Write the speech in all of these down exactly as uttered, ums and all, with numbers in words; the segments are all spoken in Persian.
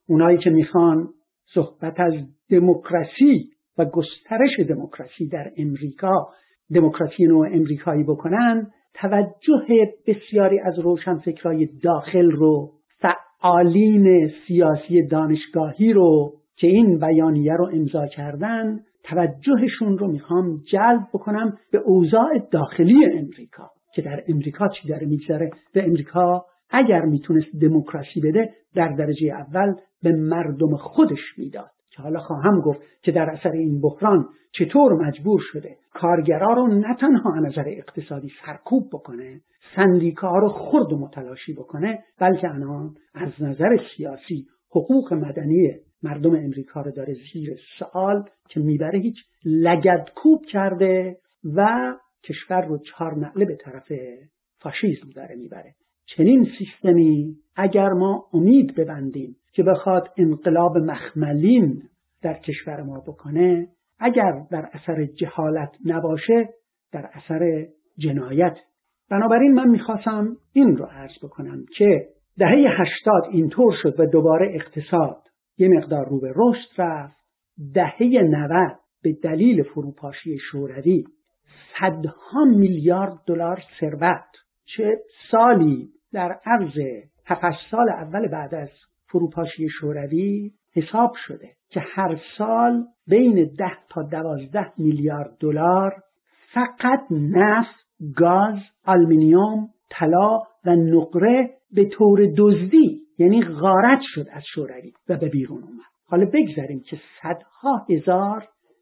اونایی که میخوان صحبت از دموکراسی و گسترش دموکراسی در امریکا، دموکراسی نوع امریکایی بکنن، توجه بسیاری از روشنفکرای داخل رو، فعالین سیاسی دانشگاهی رو که این بیانیه رو امضا کردن، توجهشون رو میخوام جلب بکنم به اوضاع داخلی امریکا که در امریکا چی داره میگذره. به امریکا اگر میتونست دموکراسی بده، در درجه اول به مردم خودش میداد، که حالا خواهم گفت که در اثر این بحران چطور مجبور شده کارگرها رو نه تنها از نظر اقتصادی سرکوب بکنه، سندیکاها رو خرد و متلاشی بکنه، بلکه الان از نظر سیاسی حقوق مدنی مردم امریکا رو داره زیر سوال که میبره، هیچ لگدکوب کرده و کشور رو چهار نعله به طرف فاشیسم داره میبره. چنین سیستمی اگر ما امید ببندیم که بخواد انقلاب مخملین در کشور ما بکنه، اگر در اثر جهالت نباشه، در اثر جنایت. بنابراین من میخواستم این رو عرض بکنم که دهه هشتاد اینطور شد و دوباره اقتصاد یه مقدار رو به رشد رفت. دهه نود به دلیل فروپاشی شوروی صدها میلیارد دلار ثروت چه سالی در عرض هفت سال اول بعد از فروپاشی شوروی حساب شده که هر سال بین ده تا دوازده میلیارد دلار فقط نفت، گاز، آلومینیوم، طلا و نقره به طور دزدی، یعنی غارت شد از شوروی و به بیرون اومد. حالا بگذاریم که صدها هزار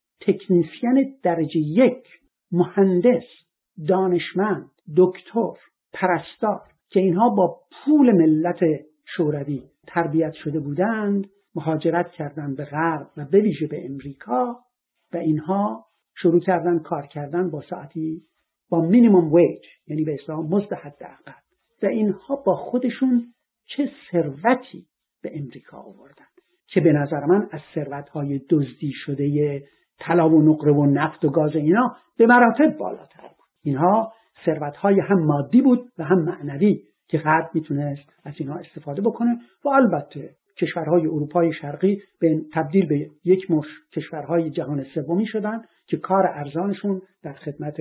تکنیسین درجه یک، مهندس، دانشمند، دکتر، پرستار که اینها با پول ملت شوروی تربیت شده بودند، مهاجرت کردند به غرب و به ویژه به امریکا و اینها شروع کردن کار کردن با ساعتی با مینیمم ویج، یعنی به اصطلاح مزد حداقل، و اینها با خودشون چه ثروتی به امریکا آوردن که به نظر من از ثروت‌های دزدی شده طلا و نقره و نفت و گاز اینا به مراتب بالاتر بود. اینها ثروت‌های هم مادی بود و هم معنوی که غرب میتونست از اینها استفاده بکنه و البته کشورهای اروپای شرقی به تبدیل به یک مش کشورهای جهان سومی شدن که کار ارزانشون در خدمت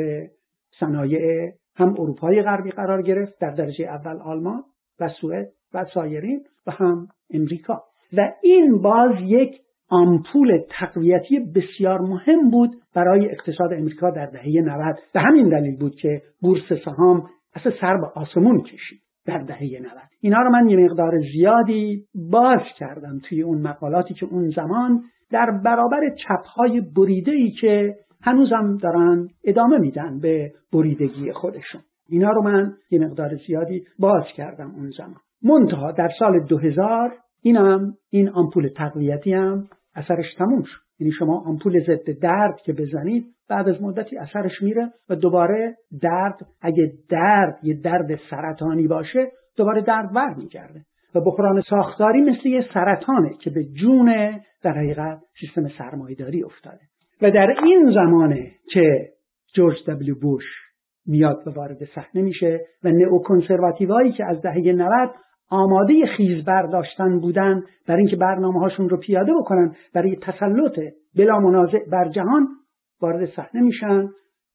صنایع هم اروپای غربی قرار گرفت، در درجه اول آلمان و سوئد و سایرین و هم امریکا. و این باز یک آمپول تقویتی بسیار مهم بود برای اقتصاد امریکا در دهه نود. به همین دلیل بود که بورس سهام اصلا سر به آسمون کشید در دهه نود. اینا رو من یه مقدار زیادی باز کردم توی اون مقالاتی که اون زمان در برابر چپ‌های بریده‌ای که هنوزم دارن ادامه میدن به بریدگی خودشون. اینا رو من یه مقدار زیادی باز کردم اون زمان. منتها در سال دو هزار اینم این آمپول تقویتی هم اثرش تموم شد. یعنی شما آمپول ضد درد که بزنید بعد از مدتی اثرش میره و دوباره درد، اگه درد یه درد سرطانی باشه، دوباره درد برمیگرده و بحران ساختاری مثل یه سرطانه که به جون در حقیقت سیستم سرمایه‌داری افتاده. و در این زمانه که جورج دبلیو بوش میاد و وارد صحنه میشه و نئوکنسرواتیوایی که از دهه نود آماده خیز برداشتن بودن برای اینکه برنامه‌هاشون رو پیاده بکنن برای تسلط بلا منازع بر جهان، وارد صحنه میشن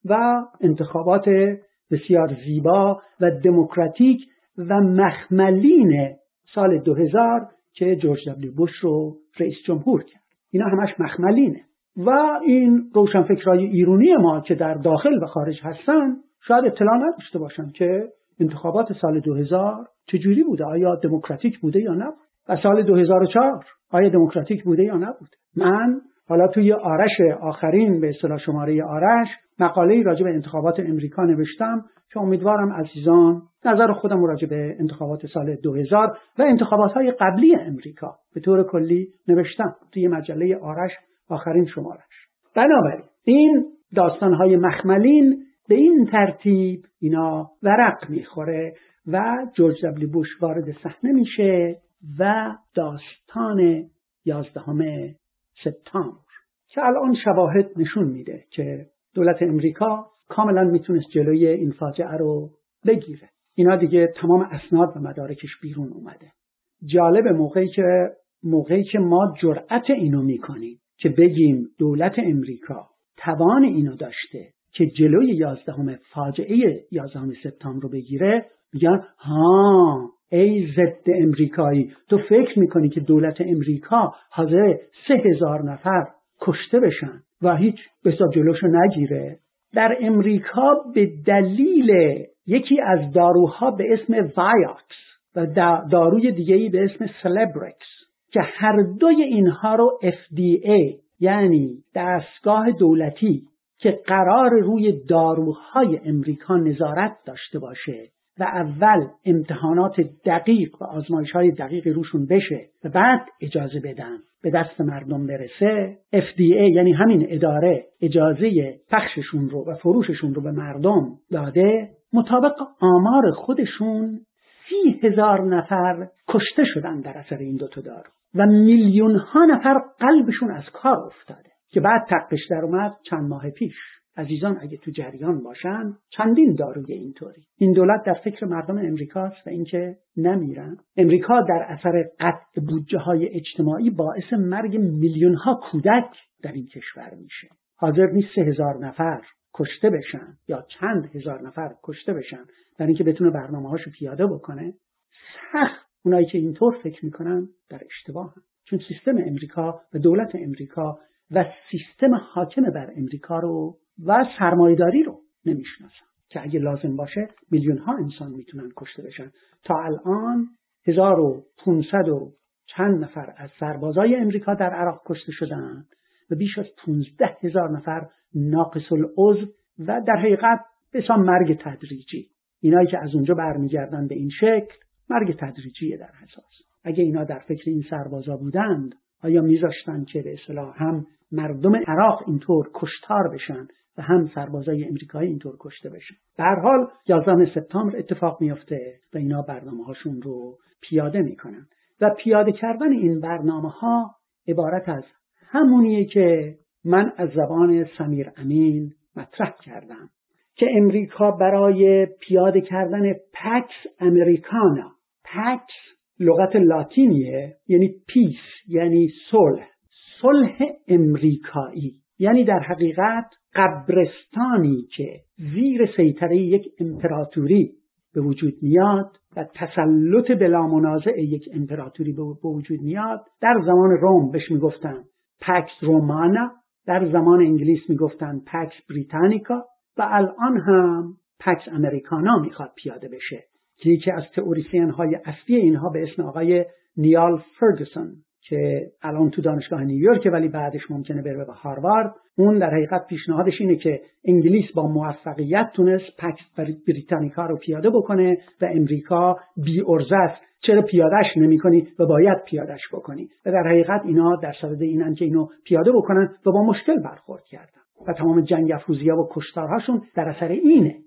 و انتخابات بسیار زیبا و دموکراتیک و مخملین سال دو هزار که جورج دبلیو بوش رو رئیس جمهور کرد، اینا همش مخملینه. و این روشنفکرای ایرانی ما که در داخل و خارج هستن شاید اطلاع نداشته باشن که انتخابات سال دو هزار چجوری بوده، آیا دموکراتیک بوده یا نبود، و سال دو هزار و چهار آیا دموکراتیک بوده یا نبود. من حالا توی آرش آخرین به اصطلاح شماره آرش مقاله‌ای راجع به انتخابات امریکا نوشتم که امیدوارم عزیزان نظر خودم راجع به انتخابات سال دو هزار و انتخابات‌های قبلی امریکا به طور کلی نوشتم توی مجله آرش آخرین شمارش. بنابراین این داستان‌های مخملین به این ترتیب اینا ورق میخوره و جورج دبلیو بوش وارد صحنه میشه و داستان یازدهم سپتامبر که الان شواهد نشون میده که دولت امریکا کاملا میتونست جلوی این فاجعه رو بگیره. اینا دیگه تمام اسناد و مدارکش بیرون اومده. جالب موقعی که موقعی که ما جرأت اینو میکنیم که بگیم دولت امریکا توان اینو داشته که جلوی یازدهم فاجعه یازدهم سپتامبر رو بگیره، میگن ها ای ضد امریکایی، تو فکر میکنی که دولت امریکا حاضر سه هزار نفر کشته بشن و هیچ بسا جلوشو نگیره؟ در امریکا به دلیل یکی از داروها به اسم وایاکس و داروی دیگه‌ای به اسم سلبرکس که هر دوی اینها رو اف دی ای یعنی دستگاه دولتی که قرار روی داروهای امریکا نظارت داشته باشه و اول امتحانات دقیق و آزمایش‌های دقیقی روشون بشه و بعد اجازه بدن به دست مردم برسه، اف دی ای یعنی همین اداره اجازه پخششون رو و فروششون رو به مردم داده، مطابق آمار خودشون سی هزار نفر کشته شدن در اثر این دوتا دارو و میلیون ها نفر قلبشون از کار افتاده که بعد تقش در اومد چند ماه پیش. عزیزان اگه تو جریان باشن چندین داروی اینطوری. این دولت در فکر مردم امریکاست و اینکه نمیرن. امریکا در اثر قطع بودجه های اجتماعی باعث مرگ میلیون ها کودک در این کشور میشه. حاضر نیست سه هزار نفر کشته بشن یا چند هزار نفر کشته بشن برای اینکه بتونه برنامه‌هاشو پیاده بکنه. سخت اونایی که اینطور فکر میکنن در اشتباهن، چون سیستم امریکا و دولت امریکا و سیستم حاکم بر امریکا رو و سرمایه‌داری رو نمیشناسن که اگه لازم باشه میلیون ها انسان میتونن کشته بشن. تا الان هزار و پانصد و چند نفر از سربازای امریکا در عراق کشته شدن و بیش از پانزده هزار نفر ناقص العضو و در حقیقت بسیار مرگ تدریجی. اینایی که از اونجا برمیگردن به این شکل مرگ تدریجیه در اساس. اگه اینا در فکر این سربازا بودند آیا میذاشتن که به اصطلاح هم مردم عراق اینطور کشتار بشن و هم سربازای امریکایی اینطور کشته بشن؟ به هر حال یازدهم سپتامبر اتفاق میفته و اینا برنامه‌هاشون رو پیاده میکنن و پیاده کردن این برنامه‌ها عبارت از همونیه که من از زبان سمیر امین مطرح کردم که امریکا برای پیاده کردن پکس امریکانا، پکس لغت لاتینیه یعنی پیس یعنی صلح، صلح امریکایی، یعنی در حقیقت قبرستانی که زیر سیطره یک امپراتوری به وجود میاد و تسلط بلا منازع یک امپراتوری به وجود میاد. در زمان روم بهش میگفتن پکس رومانا، در زمان انگلیس میگفتن پکس بریتانیکا و الان هم پکس امریکانا میخواد پیاده بشه که یکی از تئوریسین های اصلی اینها به اسم آقای نیال فرگوسن که الان تو دانشگاه نیویورک ولی بعدش ممکنه بره به هاروارد، اون در حقیقت پیشنهادش اینه که انگلیس با موفقیت تونست پکس بریتانیکا رو پیاده بکنه و امریکا بی ارزه است، چرا پیادهش نمی کنی و باید پیادهش بکنی. و در حقیقت اینا در صدد اینن که اینو پیاده بکنن و با مشکل برخورد کردن و تمام جنگ افروزی‌ها و کشتارهاشون در اثر اینه